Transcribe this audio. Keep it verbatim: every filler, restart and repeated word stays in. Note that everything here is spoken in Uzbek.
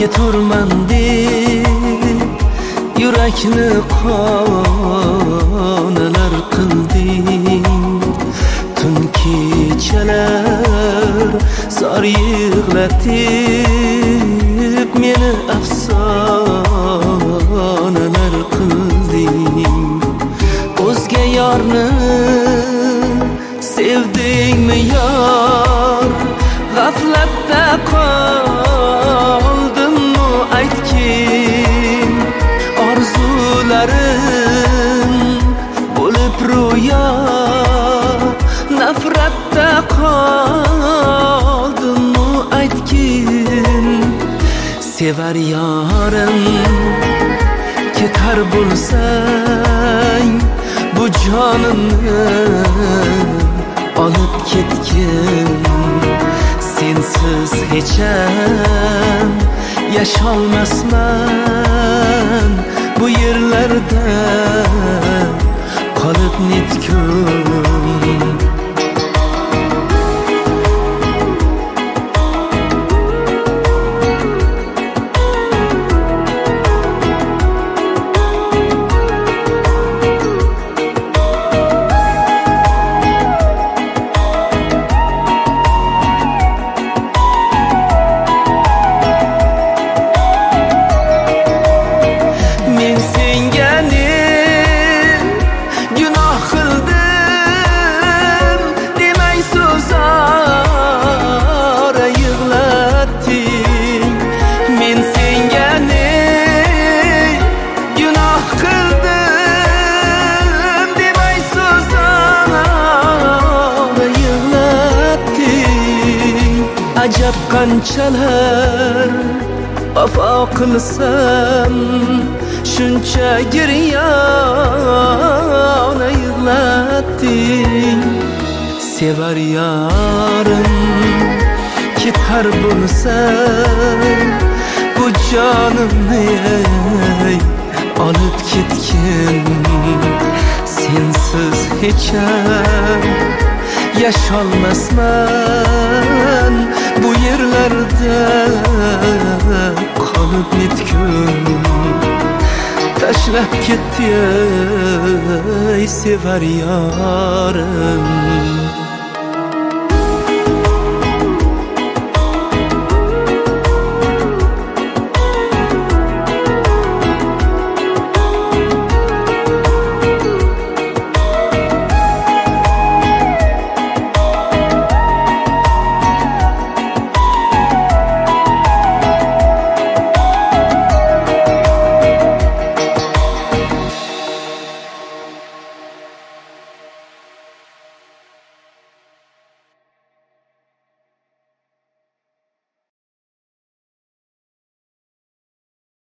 keturman deb yurakni qonalar qilding. Tun kechalar zor yig'latib meni afsonalar qilding. O'zga yorni sevdingmi yor? G'aflatda qoldimmi aytgin? Orzularim bo'lib ro'yo, nafratda qoldimmi aytgin? Sevar yorim ketar bo'lsang, bu jonimni olib ketgin. Sensiz hecham yasholmasman, bu yerlarda qolib netgum. Ajab qanchalar vafo qilsam, shuncha giryona yig'latding. Sevar yorim ketar bo'lsam, bu jonimni olib ketgin. Sensiz hecham yasholmasman, bu yerlarda qolib netgum. Tashlab ketdi ey sevar yorim.